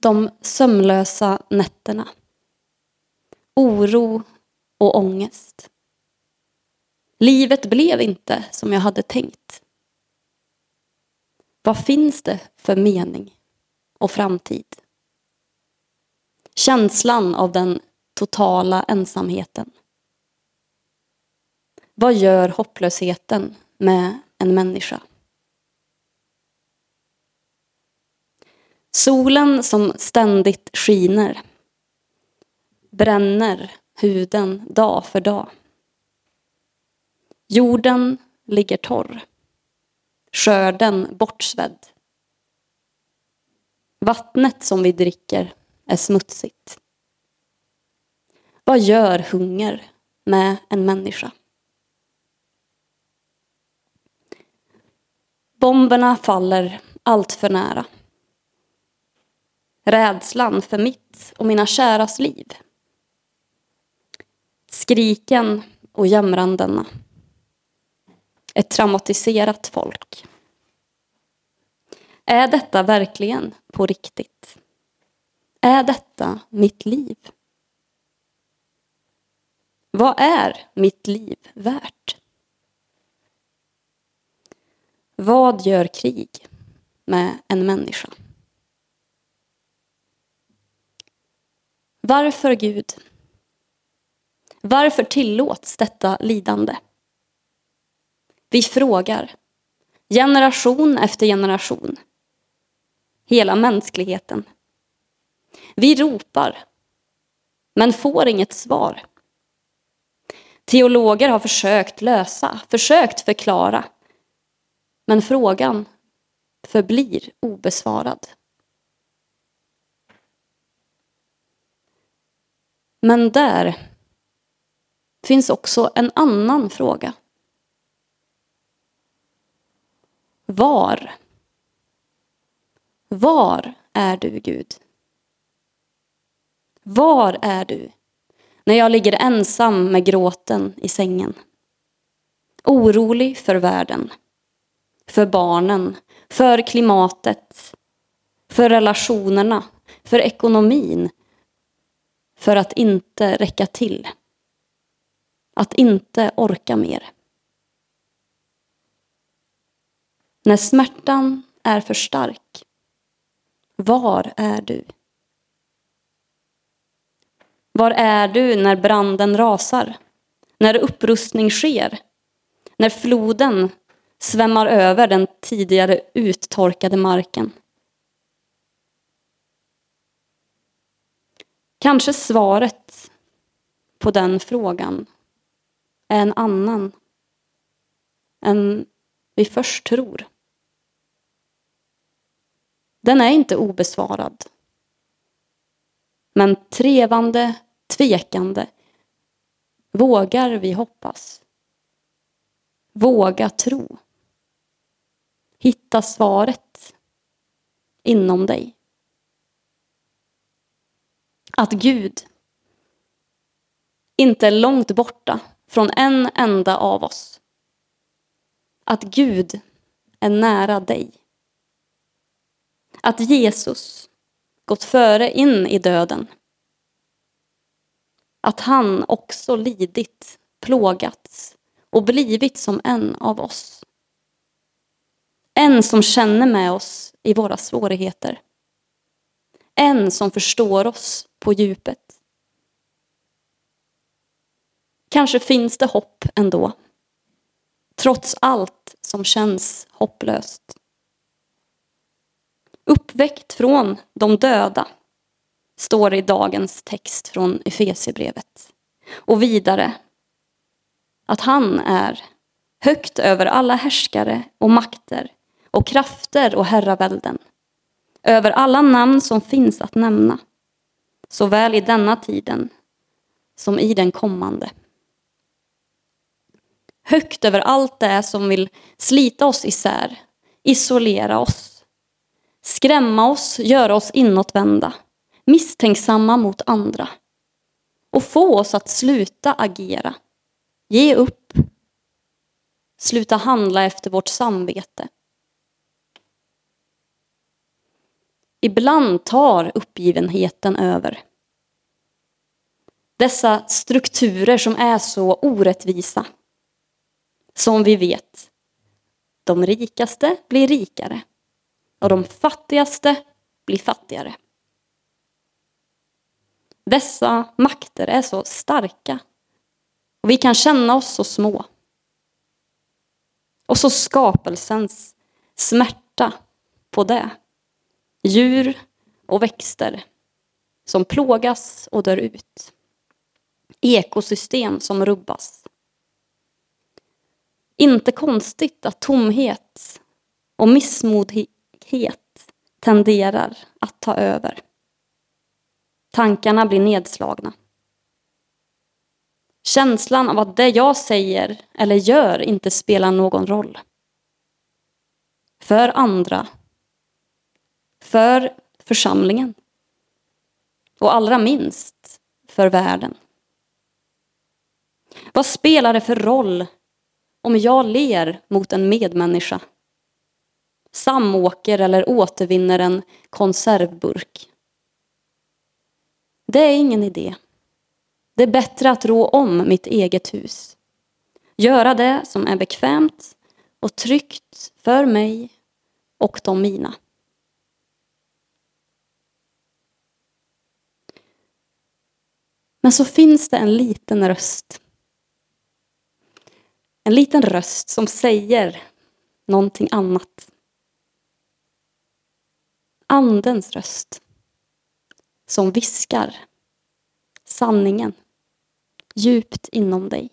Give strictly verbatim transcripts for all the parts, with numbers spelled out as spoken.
De sömnlösa nätterna. Oro och ångest. Livet blev inte som jag hade tänkt. Vad finns det för mening och framtid? Känslan av den totala ensamheten. Vad gör hopplösheten med en människa? Solen som ständigt skiner bränner huden dag för dag. Jorden ligger torr. Skörden bortsvädd. Vattnet som vi dricker är smutsigt. Vad gör hunger med en människa? Bomberna faller allt för nära. Rädslan för mitt och mina käras liv. Skriken och jämrandena. Ett traumatiserat folk. Är detta verkligen på riktigt? Är detta mitt liv? Vad är mitt liv värt? Vad gör krig med en människa? Varför Gud? Varför tillåts detta lidande? Vi frågar, generation efter generation, hela mänskligheten. Vi ropar, men får inget svar. Teologer har försökt lösa, försökt förklara, men frågan förblir obesvarad. Men där finns också en annan fråga. Var? Var är du, Gud? Var är du när jag ligger ensam med gråten i sängen? Orolig för världen, för barnen, för klimatet, för relationerna, för ekonomin, för att inte räcka till, att inte orka mer. När smärtan är för stark, var är du? Var är du när branden rasar? När upprustning sker? När floden svämmar över den tidigare uttorkade marken? Kanske svaret på den frågan är en annan än vi först tror. Den är inte obesvarad. Men trevande, tvekande, vågar vi hoppas. Våga tro. Hitta svaret inom dig. Att Gud inte är långt borta från en enda av oss. Att Gud är nära dig. Att Jesus gått före in i döden. Att han också lidit, plågats och blivit som en av oss. En som känner med oss i våra svårigheter. En som förstår oss på djupet. Kanske finns det hopp ändå. Trots allt som känns hopplöst. Uppväckt från de döda, står det i dagens text från Efesierbrevet. Och vidare att han är högt över alla härskare och makter och krafter och herravälden. Över alla namn som finns att nämna, såväl i denna tiden som i den kommande. Högt över allt det som vill slita oss isär, isolera oss, skrämma oss, göra oss inåtvända, misstänksamma mot andra och få oss att sluta agera, ge upp, sluta handla efter vårt samvete. Ibland tar uppgivenheten över. Dessa strukturer som är så orättvisa. Som vi vet, de rikaste blir rikare och de fattigaste blir fattigare. Dessa makter är så starka och vi kan känna oss så små. Och så skapelsens smärta på det. Djur och växter som plågas och dör ut. Ekosystem som rubbas. Inte konstigt att tomhet och missmodighet tenderar att ta över. Tankarna blir nedslagna. Känslan av att det jag säger eller gör inte spelar någon roll. För andra. För församlingen. Och allra minst för världen. Vad spelar det för roll om jag ler mot en medmänniska? Samåker eller återvinner en konservburk? Det är ingen idé. Det är bättre att rå om mitt eget hus. Göra det som är bekvämt och tryggt för mig och de mina. Men så finns det en liten röst. En liten röst som säger någonting annat. Andens röst. Som viskar sanningen djupt inom dig.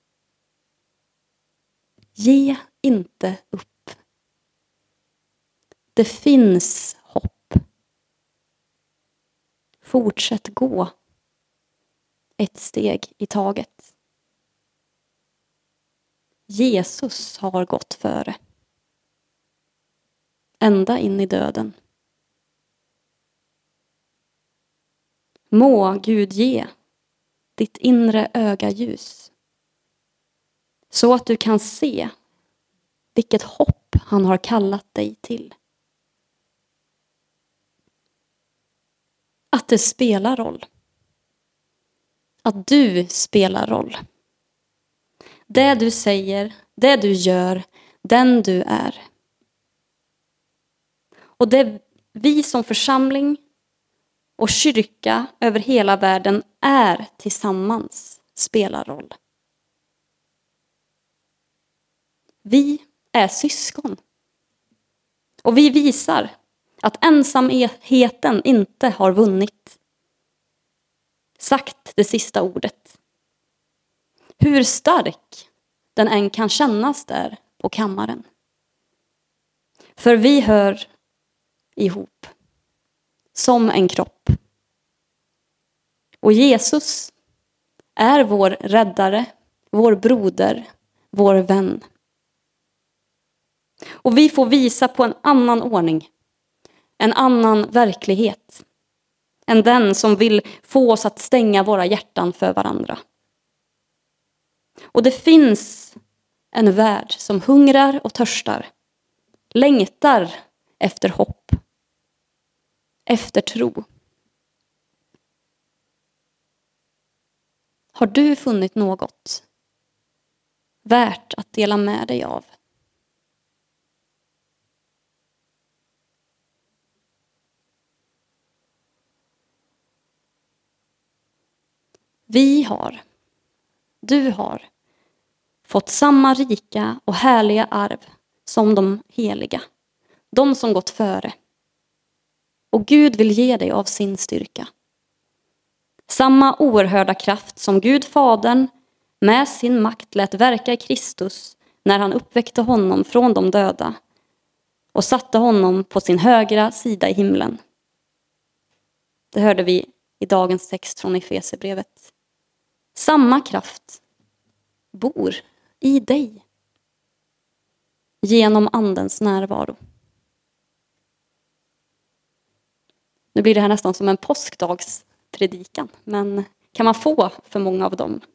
Ge inte upp. Det finns hopp. Fortsätt gå ett steg i taget. Jesus har gått före. Ända in i döden. Må Gud ge ditt inre öga ljus. Så att du kan se vilket hopp han har kallat dig till. Att det spelar roll. Att du spelar roll. Det du säger, det du gör, den du är. Och det vi som församling och kyrka över hela världen är tillsammans spelar roll. Vi är syskon. Och vi visar att ensamheten inte har vunnit. Sagt det sista ordet. Hur stark den än kan kännas där på kammaren. För vi hör ihop. Som en kropp. Och Jesus är vår räddare, vår broder, vår vän. Och vi får visa på en annan ordning, en annan verklighet. Än den som vill få oss att stänga våra hjärtan för varandra. Och det finns en värld som hungrar och törstar. Längtar efter hopp. Efter tro. Har du funnit något värt att dela med dig av? Vi har, du har, fått samma rika och härliga arv som de heliga. De som gått före. Och Gud vill ge dig av sin styrka. Samma oerhörda kraft som Gud Fadern med sin makt lät verka i Kristus när han uppväckte honom från de döda och satte honom på sin högra sida i himlen. Det hörde vi i dagens text från Efesierbrevet. Samma kraft bor i dig genom andens närvaro. Nu blir det här nästan som en påskdagspredikan, men kan man få för många av dem?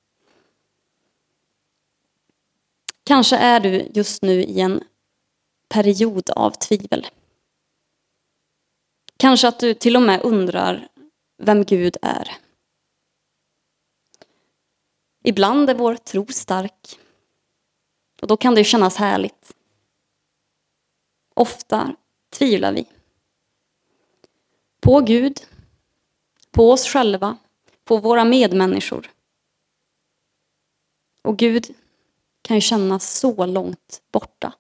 Kanske är du just nu i en period av tvivel. Kanske att du till och med undrar vem Gud är. Ibland är vår tro stark. Och då kan det kännas härligt. Ofta tvivlar vi. På Gud, på oss själva, på våra medmänniskor. Och Gud kan ju kännas så långt borta.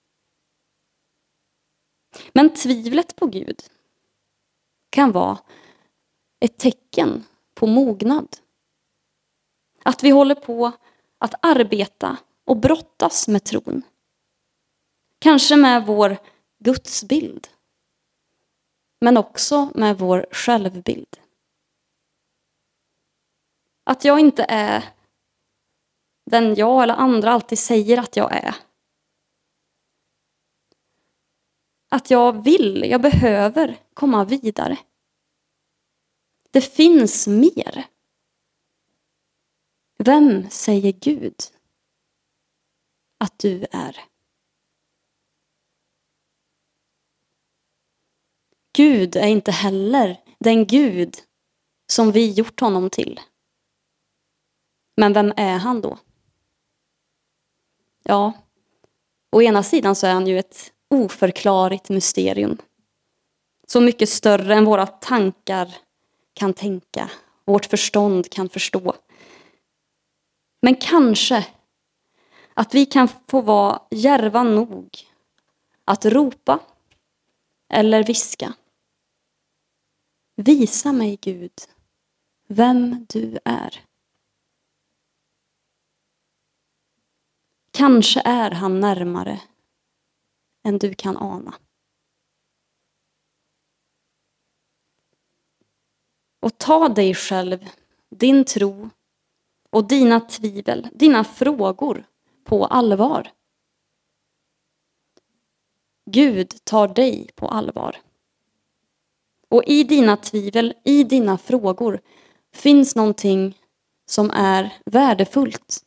Men tvivlet på Gud kan vara ett tecken på mognad. Att vi håller på att arbeta och brottas med tron. Kanske med vår gudsbild. Men också med vår självbild. Att jag inte är den jag eller andra alltid säger att jag är. Att jag vill, jag behöver komma vidare. Det finns mer. Vem säger Gud att du är? Gud är inte heller den Gud som vi gjort honom till. Men vem är han då? Ja, å ena sidan så är han ju ett oförklarligt mysterium. Så mycket större än våra tankar kan tänka, vårt förstånd kan förstå. Men kanske att vi kan få vara djärva nog att ropa eller viska. Visa mig, Gud, vem du är. Kanske är han närmare än du kan ana. Och ta dig själv, din tro och dina tvivel, dina frågor på allvar. Gud tar dig på allvar. Och i dina tvivel, i dina frågor finns någonting som är värdefullt.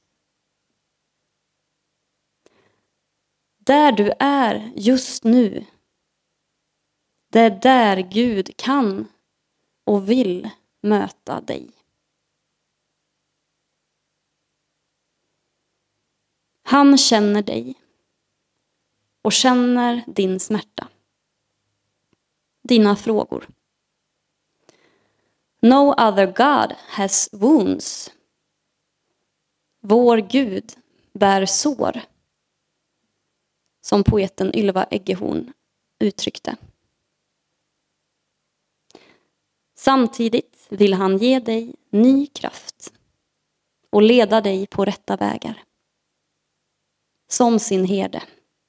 Där du är just nu, det är där Gud kan och vill möta dig. Han känner dig och känner din smärta. Dina frågor. No other God has wounds. Vår Gud bär sår. Som poeten Ylva Eggehorn uttryckte. Samtidigt vill han ge dig ny kraft och leda dig på rätta vägar. Som sin herde.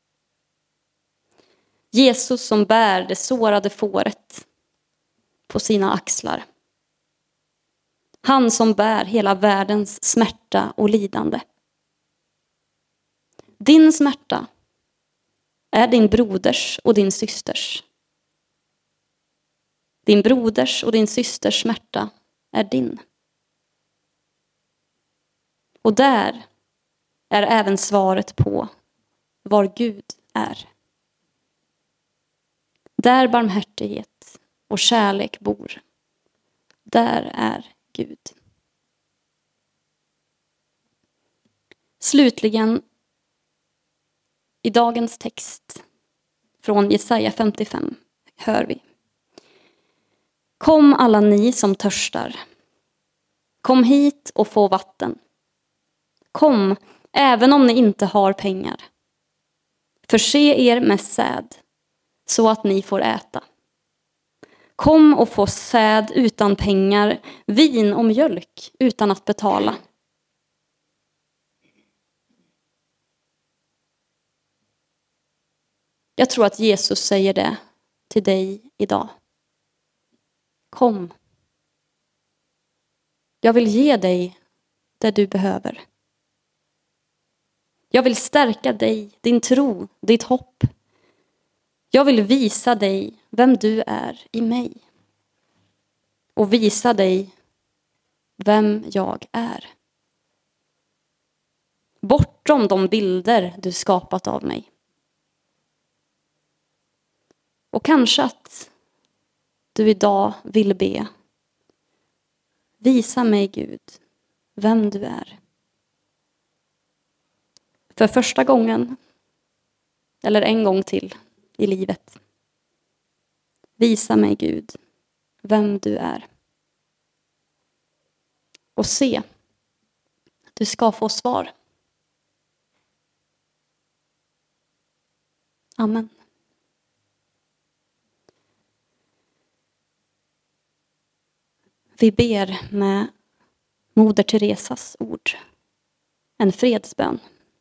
Jesus som bär det sårade fåret på sina axlar. Han som bär hela världens smärta och lidande. Din smärta är din broders och din systers. Din broders och din systers smärta är din. Och där är även svaret på var Gud är. Där barmhärtighet och kärlek bor. Där är Gud. Slutligen i dagens text från Jesaja femtiofem hör vi. Kom alla ni som törstar. Kom hit och få vatten. Kom även om ni inte har pengar. Förse er med säd så att ni får äta. Kom och få säd utan pengar, vin och mjölk utan att betala. Jag tror att Jesus säger det till dig idag. Kom. Jag vill ge dig det du behöver. Jag vill stärka dig, din tro, ditt hopp. Jag vill visa dig vem du är i mig. Och visa dig vem jag är. Bortom de bilder du skapat av mig. Och kanske att du idag vill be. Visa mig, Gud, vem du är. För första gången, eller en gång till i livet. Visa mig, Gud, vem du är. Och se, du ska få svar. Amen. Vi ber med Moder Teresas ord. En fredsbön.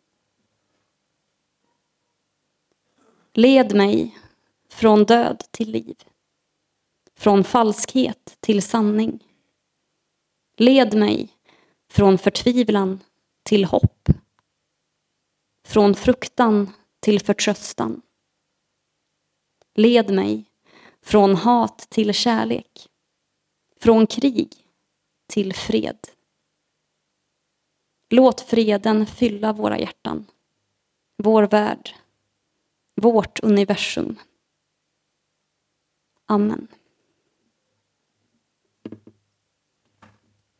Led mig från död till liv. Från falskhet till sanning. Led mig från förtvivlan till hopp. Från fruktan till förtröstan. Led mig från hat till kärlek. Från krig till fred. Låt freden fylla våra hjärtan. Vår värld. Vårt universum. Amen.